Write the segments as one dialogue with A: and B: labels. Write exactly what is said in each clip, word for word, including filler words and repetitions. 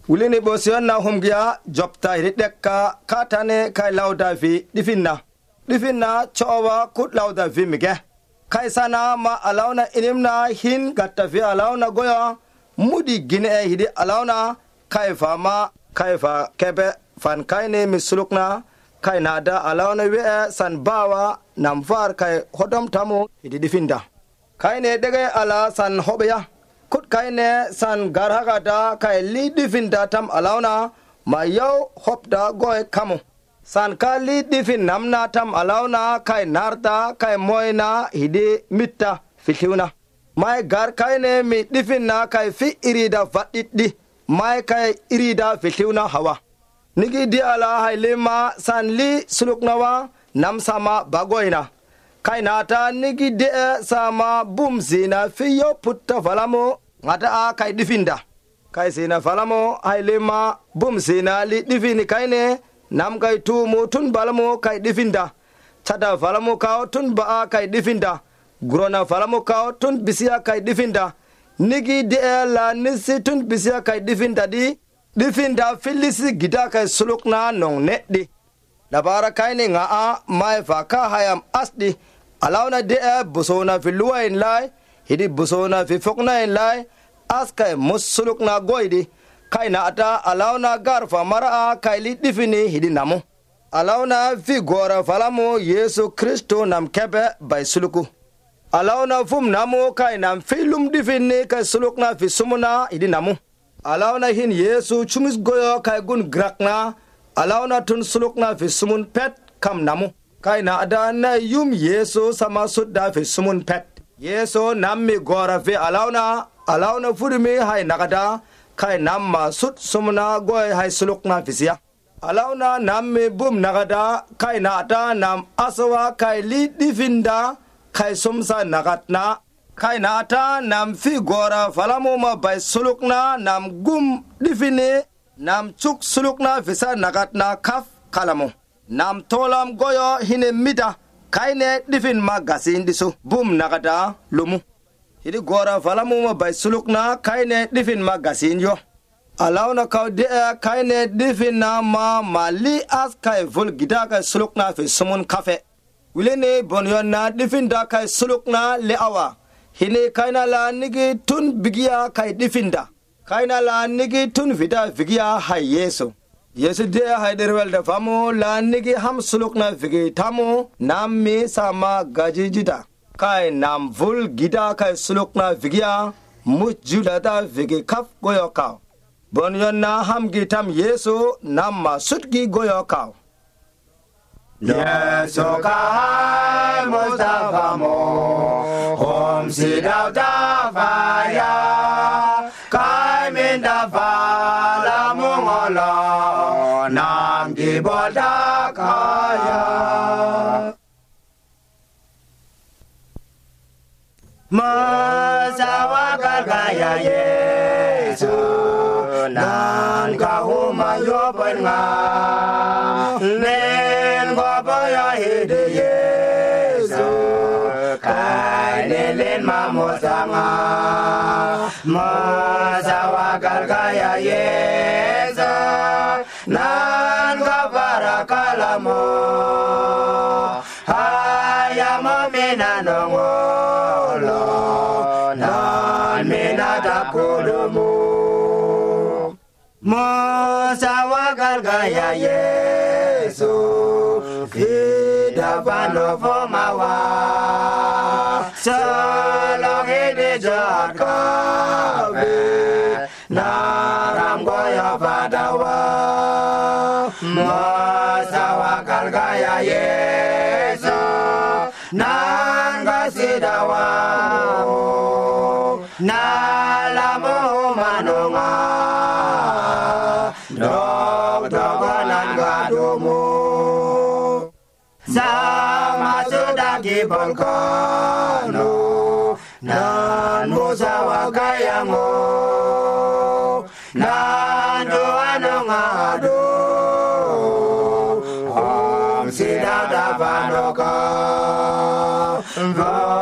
A: Wulini bosion na humgia jopta hirideka katane kai lauda vi difinna. Difinna chowa kut lauda vi mige. Kai sana ma alauna inimna hin gatta vi alauna goya mudi gine hidi alauna kai fama kai fa kebe fan kai ne misulukna kai nada alauna we san bawa namfar kai hodom tamu hidi difinda. Kai ne dege ala san hobeya. Kut kai ne san garhagada kai li difinda tam alauna ma yow hopda goy kamu. San ka li difin namna tam alauna kai narta kai moina hidi mitta fitiuna. Mai gar kai ne mi difinna kai fi irida vatiddi. Mai kai irida fitiuna hawa. Nigi di ala hailima san li suluknawa nam sama bagoina. Kai nata nigi di sama bumzina fiyo putta falamo ngata a kai difinda. Kai sina falamo hailima bumzina li difini kai ne nam kai tu mu tun balamo kai difinda. Chada falamo kao tun baa kai difinda. Grona falamo kao tun bisia kai difinda. Nigi di la nisi tun bisia kai difinda di. Difinda filisi gida kai sulukna nong netdi. Labara kai ne nga a mai faka hayam asdi. Alauna de busona fi luwa in lai. Hidi busona fi fokna in lai. Aska musulukna goidi. Kai na ata alauna garfa mara kai li difini hidi namu. Alauna fi gora falamu Yesu Kristo nam kebe bay suluku. Alauna fum namu kai nam filum difini kai sulukna fi sumuna hidi namu. Alauna hin Yesu chumis goyo kai gun grakna. Alauna tun sulukna fi sumun pet kam namu. Kai na ada na yum Yesu sama sudda fi sumun pet. Yesu nammi gora fi alauna. Alauna furimi hai nakada. Kai namma sud sumuna goy hai sulukna fisiya. Alauna nammi bum nakada. Kai na ada nam asawa kai li difinda. Kai sumsa nakatna. Kai na ata nam fi gora falamuma bay sulukna nam gum difini. Nam chuk sulukna fisa nakatna kaf kalamu. Nam tolam goyo hine mida. Kai ne difin magasin disu. Bum nakada lumu. Hidi gora falamuma bay sulukna kai ne difin magasin yo. Alauna kau dea kai ne difin na ma mali as kai vul gida kai sulukna fi sumun kafe. Wilene bonyon na difin da kai sulukna le awa. Hine kaina la nigi tun bigia kai difinda. Kaina la nigi tun vida vigia hai Yesu. Yesu dea hai derwel da famu la nigi ham sulukna vigi tamu nammi sama gajijida. Kai nam vul gida kai sulukna vigia mujjuda da vigi kaf goyo kao. Bonyon na ham gitam Yesu namma sutgi goyo kao.
B: Yesu kai Mustafa mo hom sidau da faya kai min da fala mongolo nam gi boda kaya masawa kaya Yesu nan ka huma yo benga hede Yesu kai nelen mamosanga masawa kalkaya Yesu nan gavara kalamo haya momena nongolo nan mena takulumu masawa kalkaya Yesu Vida vano fomawa Solo hede jakabe Naram goya fadawa Masawa kalgaya Yesu Nanga sidawa Nalamu manunga Dog doganan gadumu Sama sudah kibalkano nan musawa kayango nan doano ngado om sida davanoka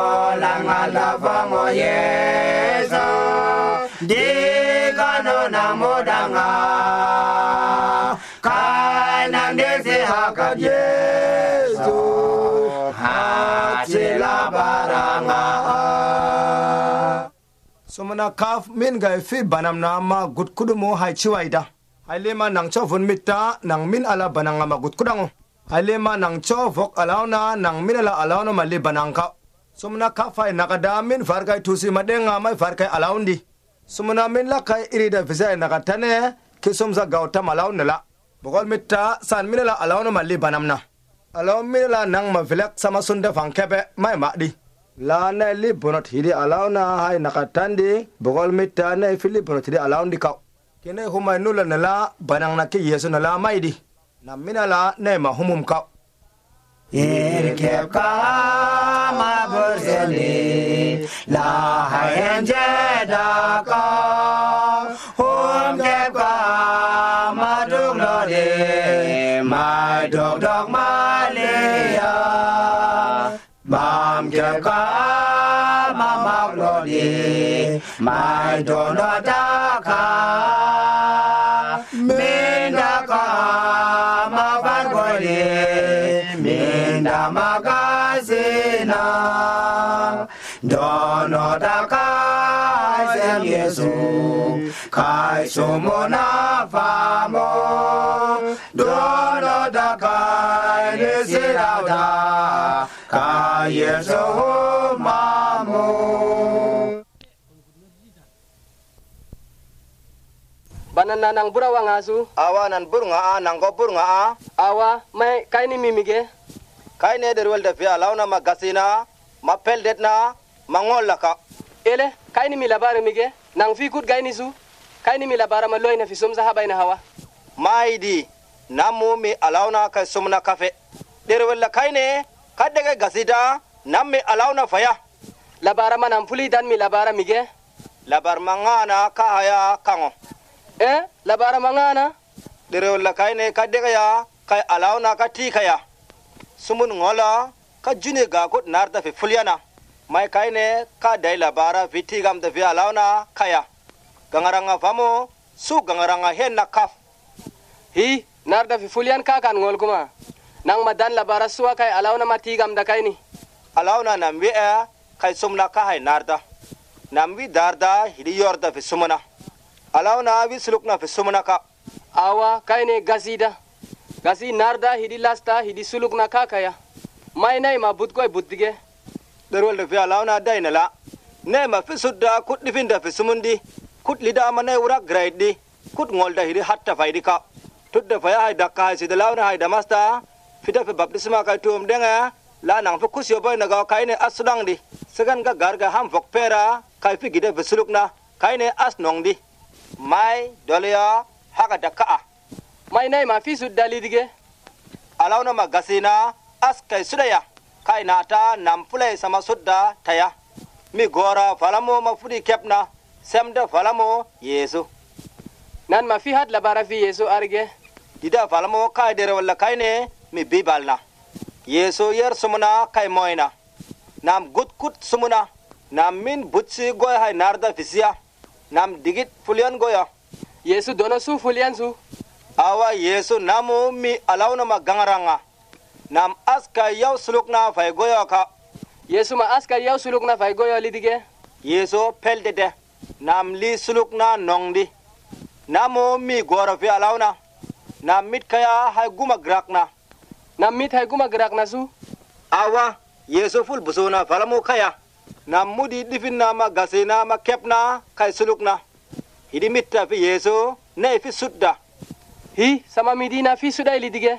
B: volang ala vango Yesu di kano na modanga kana ndese hakat Yesu hatila baranga
A: somana kaf min gai fi banam na ma gut kudumo hai chiwaida hailema nang cho vun mitta nang min ala bananga ma gut kudango hailema nang cho vok alauna nang min ala alauna mali banangka somana kafai nakada min farkai tusi madenga mai farkai alaundi somana min la kai irida visa nakatane kisomza gauta malaunela bogol mitta san min ala alauna mali banamna alaw min ala nang ma vilak sama sunda fangkebe mai madi la na li bonot hidi alauna hai nakatandi bogol mitta na fili bonot hidi alaundi ka kene humay nula nala banang na ki Yesu nala maidi na minala na ma humum ka
B: irkep ka ma berseni la hayenje da ka hum kep ka ma dung lo de ma dok dok ma le ya bam kep ka ma mak lo de ma don lo da ka minda ka ma ban ko de minda magazina dono da ka sem Yesu kai somona famo dono da ka ne sirada ka Yesu mamo
C: banana nang burawa ngasu
A: awa nan burunga a nang go burunga a
C: awa mai kaini mimige
A: kaine derwel da fi alauna ma gasina ma peldet na mangol laka
C: ele kaini mi labara mige nang fi kut gaini su kaini mi labara ma loina fi somza habaina hawa
A: maidi namu mi alauna kai sumna kafe derwel la kaine kadege gasida namme alauna faya
C: labara manam fuli dan mi labara mige
A: labar mangana ka haya kango
C: eh labara mangana
A: derewol la kayne kadega ya kay alawna ka tikaya sumun ngola ka june ga ko narda fe fulyana mai kayne ka dai labara fitigam da fi alawna kaya gangaranga famo su gangaranga henna kaf
C: hi narda fi fulyan ka kan ngol kuma nang madan labara suwa kay alawna matigam da kayni
A: alawna namwi e kay sumna ka hay narda namwi darda hidi yorda fi sumana alawna wi sulukna fi sumana ka
C: awa kaine gasida gasi narda hidi lasta hidi sulukna ka kaya mai nai ma butkoy butdige
A: derwol da fi alawna dainala ne ma fi sudda kut difinda fi sumundi kut lida manai wura grade kut ngolda hidi hatta faydi ka tudda faya hay dakka hay sidalawna hay damasta fida fi baptisma ka tum denga la nang fi kusyo boy naga kaine asudang di segan ga garga ham fok pera kai fi gide fi sulukna kaine as nongdi mai dolya haga dakka
C: mai nai ma fi sudda lidige
A: alawna ma gasina as kai sudaya kai nata nam fulay sama sudda taya mi gora falamo ma fudi kepna semda falamo Yesu
C: nan ma fi had labara fi Yesu arge
A: dida falamo kai dere wala kaine mi bibalna Yesu yer sumuna kai moina nam gut kut sumuna nam min butsi goy hay narda fisiya nam digit fulyan goya
C: Yesu dono su fulyan su
A: awa Yesu namu mi alawna ma gangaranga nam aska yaw sulukna fay goya ka
C: Yesu ma aska yaw sulukna fay goya lidige
A: Yesu peldede nam li sulukna nongdi namu mi gora fi alawna nam mit kaya hay guma grakna
C: nam mit hay guma grakna su
A: awa Yesu ful busuna falamu kaya nam mudi difinna ma gasina ma kepna kay sulukna hidi mitta fi Yesu ne fi sudda
C: hi sama midina fi sudda lidige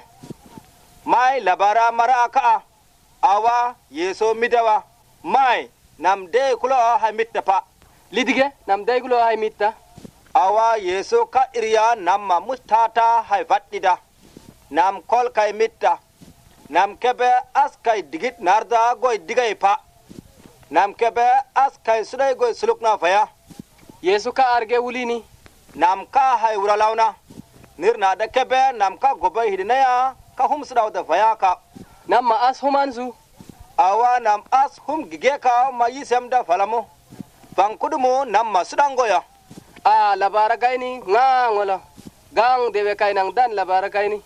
A: mai labara mara ka awa Yesu midawa mai nam de kulo ha mitta pa
C: lidige nam de kulo ha mitta
A: awa Yesu ka iriya namma mustata hay faddida nam kol kay mitta nam kebe askay digit narda goy digay pa nam kebe askay suday goy sulukna faya
C: Yesu ka arge wulini
A: nam ka hay wuralawna nirna da kebe nam ka gobay hidinaya ka hum sudaw da faya ka
C: nam ma as humanzu
A: awa nam as hum gige ka ma yisem da falamo bankudumo nam ma sudangoya
C: a labara kaini nga ngola gang dewe kainang dan labara kaini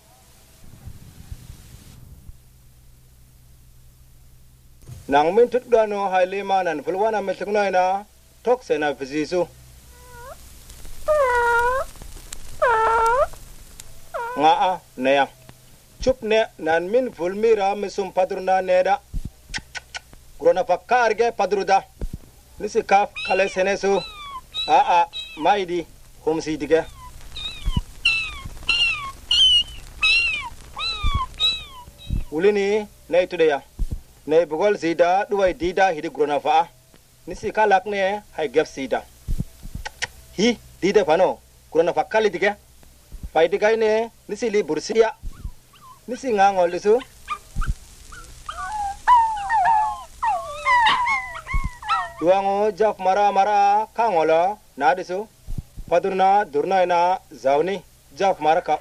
A: nang min tut gano hailima nan fulwana metuknoina tok sena fizisu nga a neya chup ne nan min fulmira misum padruna neda grona pakkarge padruda nisi kaf kale senesu a a maidi humsi dige ulini nay tudeya nay bugol sida duwai dida hidi grona fa nisi kalak ne hay gef sida hi dida fano grona fakkali dige faydi gayne nisi li bursiya nisi ngangol disu duango jaf mara mara kangola na disu padurna durna ina zawni jaf mara ka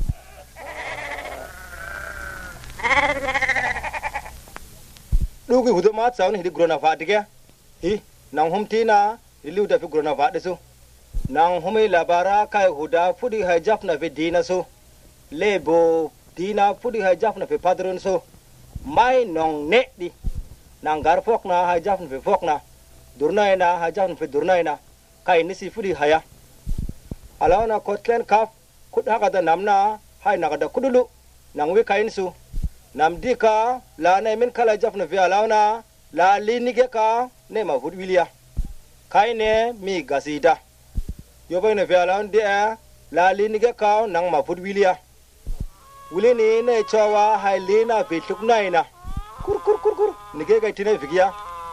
A: dugi hudumat zawni hidi grona fa dige hi nang humtina liu da fi grona fa disu nang humi labara kai huda fudi hay jaf na fi dina su lebo dina fudi hay jaf na fi padrun su mai nong ne di nang gar fok na hay jaf na fi fok na durnaina hay jaf na fi durnaina kai nisi fudi haya alauna kotlen kaf kud haka da namna hay na da kudulu nang wi kain su nam dika la na min kala jaf na fi alauna la linige ka ne ma fud wilia kai ne mi gasida yoboy na fi alaun de la linige ka nang ma fud wilia wulini ne chawa hay lina fi tuknaina kur kur kur kur nige ga tine figiya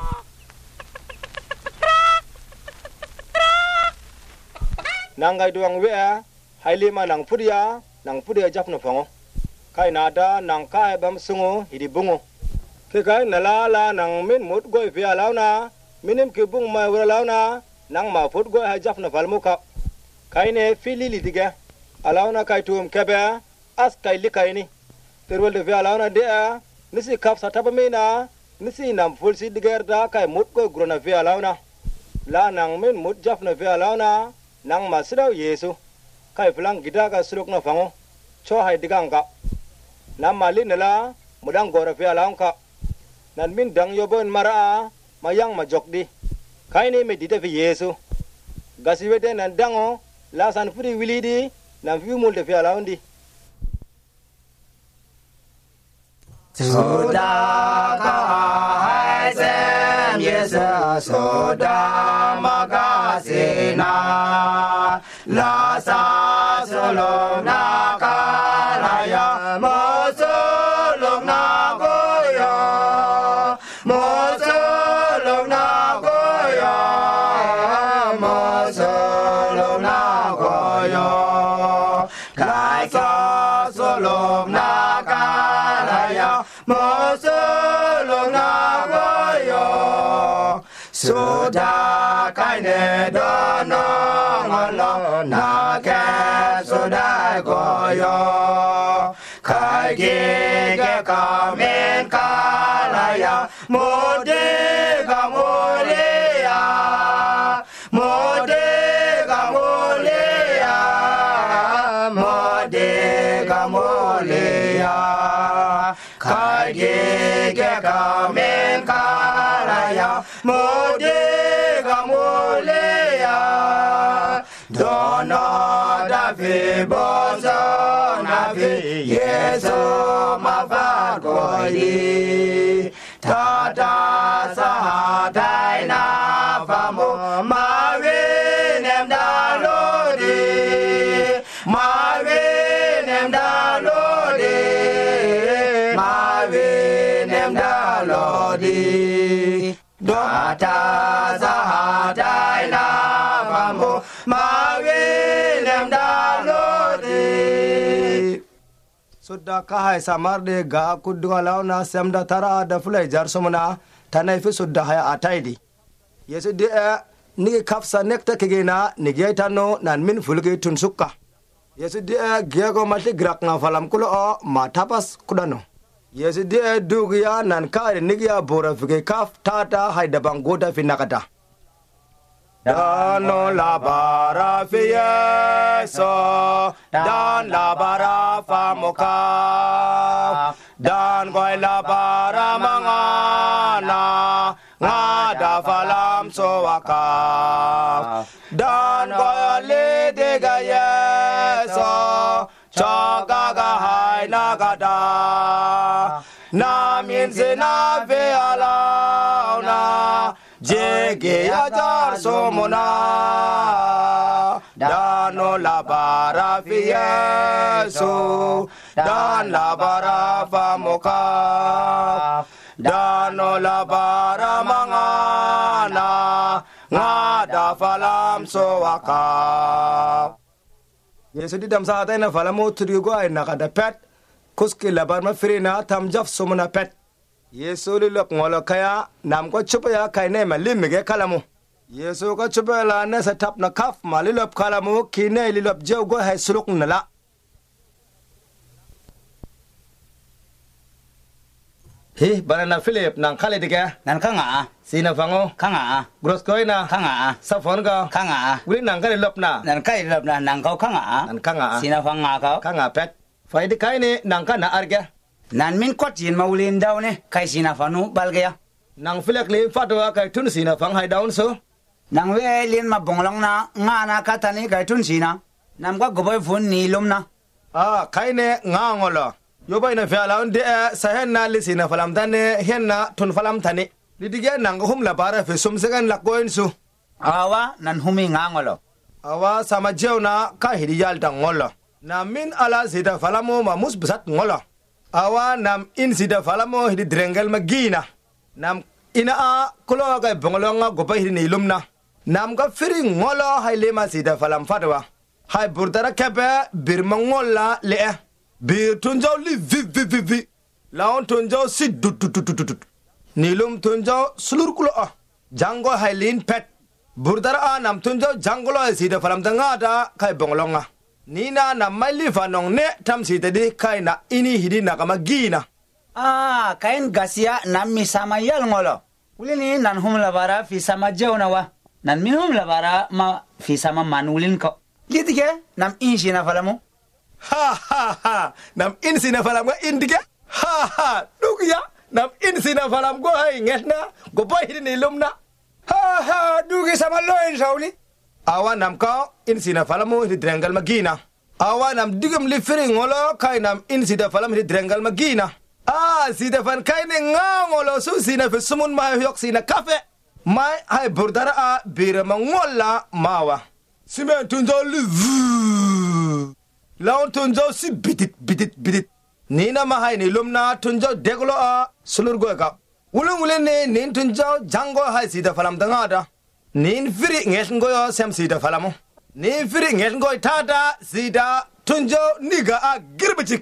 A: nangay duang we hay lima nang fudiya nang fudiya jaf na fango kai nada nang kai bam sungo hidi bungo ke kai nala la nang min mut goy fi alauna minim ke bung ma wala launa nang ma fut goy hay jaf na falmuka kai ne fili li diga alauna kai tum kebe as kai likaini terwel de fi alauna de nisi kaf sataba mina nisi nam ful si digerda kai mut goy grona fi alauna la nang min mut jaf na fi alauna nang masiraw yesu kai flang gidaga suluk na fango cho hay diganga nam mali nala mudang gora fi alaunka nan min dang yobon mara mayang majokdi kai ni me dite fi yesu gasiwede nan dango la san furi wilidi nan fi mulde fi alaundi
B: Soda ka haisem yesa soda magasina la sa solo na kalaya mo solo na goya mo solo na goya mo solo na goya kai sa solo na mo solo na goyo soda kai ne do no ngolo na ke soda goyo kai ge ge ka men ka la ya mo de ga mo le ya mo de ga mo le ya mo de ga mo le ya kai ge ge ka men ka la ya mo de ga mo le ya dono da fi bo so na fi yeso ma fa ko yi ta ta sa dai na fa mo ma we nem da lo di ma we nem da lo di ma we nem da lo di do ta sa dai na fa mo ma we nem da lo di
A: sudda ka hay samarde ga kudunga launa semda tara da fulay jar somana tanay fi sudda hay ataydi yesu de nigi kafsa nekta kigena nigi tano nan min fulgi tunsukka yesu de gego malti grak nga falam kulo o ma tapas kudano yesu de dugiya nan ka nigi ya bora fige kaf tata hay dabang goda fi nakata Dan la bara fi Yesu, dan la bara fa muka, dan goi la bara mangana, ngada falam soaka, dan goi le dega Yesu, choga ga hai nagada, namin zina ve alauna. Jege ajar somona dano labara fi Yesu dan labara fa muka dano labara mangana ngada falam soaka Yesu di dam saatay na falamo turigo ay nakadapet kuski labar mafirina tamjaf somona pet Yesu lilop ngolo kaya nam ko chupa ya kay ne malimige kalamu Yesu ko chupa la ne sa tap na kaf malilop kalamu kine lilop jew go hay suluk nala Hi banana Philip nang kale dige
B: nan kanga
A: sina fango
B: kanga
A: gros koy na
B: kanga
A: safon ga
B: kanga
A: wili nang kale lop na
B: nan kai lop na nang kau kanga
A: nan kanga
B: sina fanga kau
A: kanga pet fay di kay ne nang ka na arge
B: nan min kotin maulin daw ne kai sina fanu balgaya
A: nang Philip li fatwa kay tun sina fang hay down so
B: nang we lin ma bonglong na nga na katani kai tun sina nam ko goboy fun ni lumna
A: ah kay ne nga ngolo yoboy na fiala on de sahen na li sina falam tane henna tun falam tane li dige nang hum la bara fe sum segan la koin su
B: awa nan humi nga ngolo
A: awa sama jewna ka hidi yal ta ngolo na min ala sida falamo ma mus bisat ngolo awa nam in sida falamo hidi drengel magina nam ina a kulo ga bongolonga gopa hidi nilumna nam ga firi ngolo hay lema sida falam fatwa hay burdara kebe birma ngolla le bir tunjaw li vi vi vi vi laon tunjaw si du du du du du nilum tunjaw sulur kulo a jango hay lin pet burdara a nam tunjaw jangolo sida falam tangada kay bongolonga Nina na mali fanong ne tam sita di kay na ini hidi na kamagina.
B: ah kain gasia nam mi sama yal ngolo ulini nan hum labara fi sama jewna wa nan min hum labara ma fi sama manulin ko litige nam inshi na falamu
A: Ha ha ha nam insi na falam ga indige ha ha dugia nam insi na falam go hay ngetna go boy hidi ni lumna
B: ha ha dugi sama loin sauli
A: awa nam ka insi na falamu hidi drengal magina awa nam digam li firi ngolo kay nam insi da falam hidi drengal magina ah si da fan kay ne ngolo su sina fi sumun ma yok sina kafe mai hay burdara a bira mangola mawa simen tunjo li laon tunjo si bitit bitit bitit nina ma hay ni lumna tunjo deglo a sulur go ka ulung ulen ne nin tunjo jango hay si da falam dangada nin firi ngel ngoyo sem sida falamo nin firi ngel ngoy tata sida tunjo niga a girbicik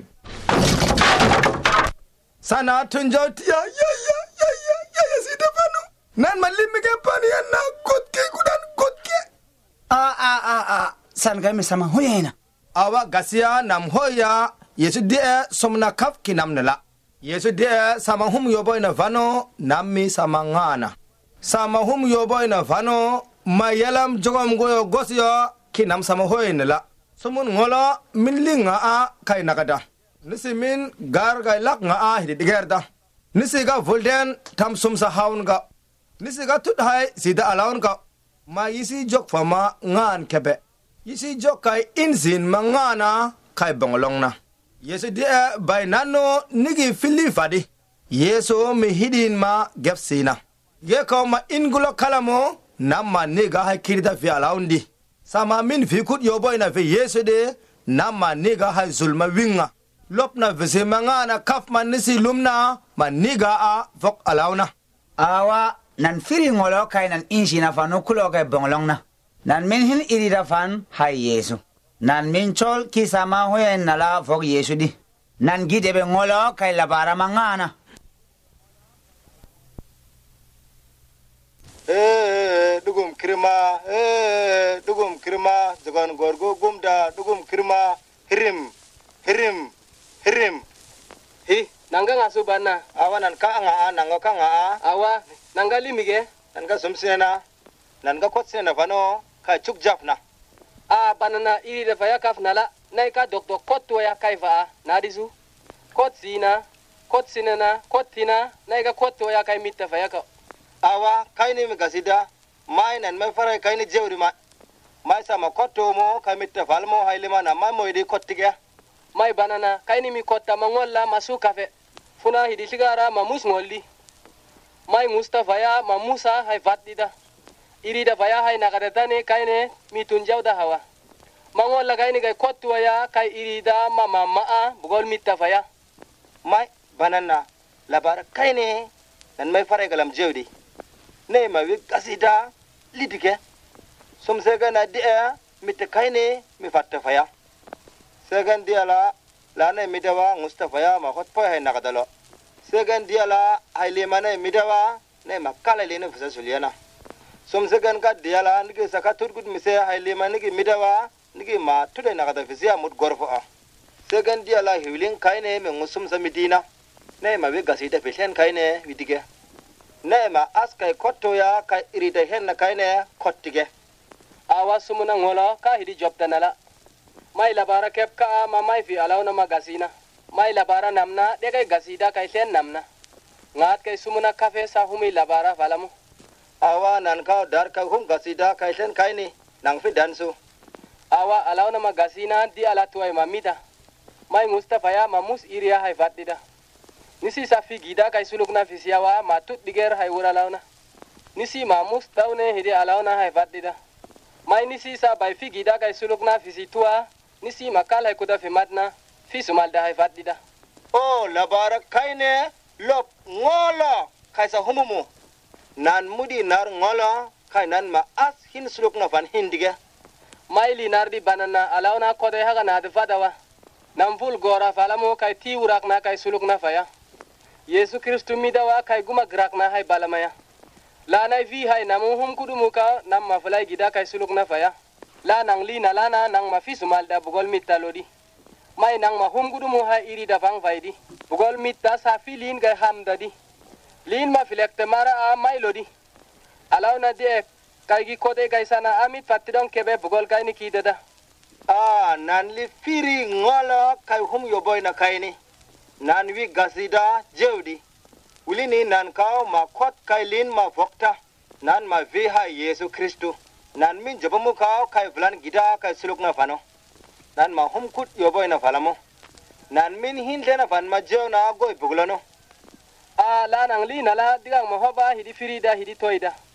A: sana tunjo tiya ya ya ya ya ya ya sida fanu nan malimi ke pani na kotke kudan kotke
B: ah ah ah ah san ga mi sama hoyena
A: awa gasia nam hoya yesu de somna kaf kinam nala yesu de sama hum yoboy na vano nammi sama ngana sama hum yoboy na vano mayalam jogom goyo gosyo kinam sama hoynela sumun ngolo min linga a kay nakada nisi min gar ga lak nga a hidi digerda nisi ga volden tam sum sa haun ga nisi ga tut hay sida alaun ga ma yisi jok fama ngan kebe yisi jok kay inzin mangana kay bongolong na yesu de bay nano nigi fili fadi yesu mi hidin ma gefsina ye ko ma ingulo kalamo namma niga hay kirida fi alaundi sama min fi kut yoboy na fi yesu de namma niga hay zulma winga lopna vese mangana kaf man nisi lumna man niga a fok alauna
B: awa nan firi ngolo kay nan inshi na fanu kulo kay bonglongna nan min hin irida fan hay yesu nan min chol kisama hoyen nala fok yesu di nan gidebe ngolo kay labara mangana
A: eh dugum krima eh dugum krima jogon gorgo gumda dugum krima hirim hirim hirim
C: hi nanga ngasu bana
A: awanan ka nga nanga ka nga
C: awa nanga limige
A: nanga sumsena nan ga kotsine na fano ka chuk jafna
C: a banana iri da faya kaf nala nai ka doktor kotto ya kai fa na disu kotsina kotsinana kottina nai ga kotto ya kai mitta faya ka
A: awa kaini mi gasida mai nan mai farai kaini jewri ma mai sama kotto mo ka mitta falmo haylima na mai moydi kottige
C: mai banana kaini mi kotta mangolla masu kafe funa hidi sigara mamus ngolli mai mustafa ya mamusa hay fatdida iri da faya hay nagadatane kaine mi tunjawda hawa mangolla kaini kay kotto ya kay iri da mama maa bugol mitta faya
A: mai banana labar kaine nan mai farai galam jewdi ne ma wi gasida lidike sum sega na dia mitta kaine mi fatta faya segan dia la la ne midawa mustafa ya ma hot pa hay nagadalo segan dia la hayle mane midawa ne makala le ne fusa suliana sum segan ka dia la ngi saka turgut mise hayle mane gi midawa ngi ma tude nagada fisia mut gorfo a segan dia la hiwlin kaine me ngusum samidina ne ma wi gasida feshen kaine widige ne ma askay kotto ya ka irida hen kaine kottige
C: awa sumuna ngolo ka hidi jobtanala mai labara kep ka ma mai fi alawna magasina mai labara namna de kay gasida kay sen namna ngat kay sumuna kafe sa humi labara falamu
A: awa nan ka dar ka hum gasida kay sen kayni nang fi dansu
C: awa alawna magasina di ala tuay mamida mai mustafa ya mamus iriya hay fatida nisi sa fi gida kay sulukna fi siyawa ma tut diger hay wura lawna nisi mamus tawne hidi alawna hay fatida mai nisi sa bay fi gida kay sulukna fi situa nisi makal hay kuda fi madna fi sumalda hay fatida
A: o labara kaine lop ngolo kaysa humumu nan mudi nar ngolo kay nan ma as hin sulukna fan hindige
C: mai li nardi banana alawna kode haga na fadawa nam ful gora falamu kay ti wurakna kay sulukna faya yesu kristu midawa kay guma grakna hay balamaya la nay vi hay namu hum kudumu ka nam ma fulay gida kay sulukna faya la nang li na lana nang ma fi sumalda bugol mitalodi mai nang ma hum kudumu hay iri da fang faydi bugol mitta sa fi lin gay hamdadi lin ma filekte mara a mai lodi alawna de kay gi kode kay sana amit fatidon kebe bugol kay ni kidada
A: a nan li firi ngolo kay hum yoboy na kayni nan wi gasida jewdi ulini nan kaw ma kot kay lin ma fokta nan ma vi ha yesu kristu nan min jabamu kaw kay vlan gida kay sulukna fano nan ma hum kut yoboy na falamo nan min hinde na fan ma jewna goy buglono
C: a la nang li na la digang ma hoba hidi firida hidi toida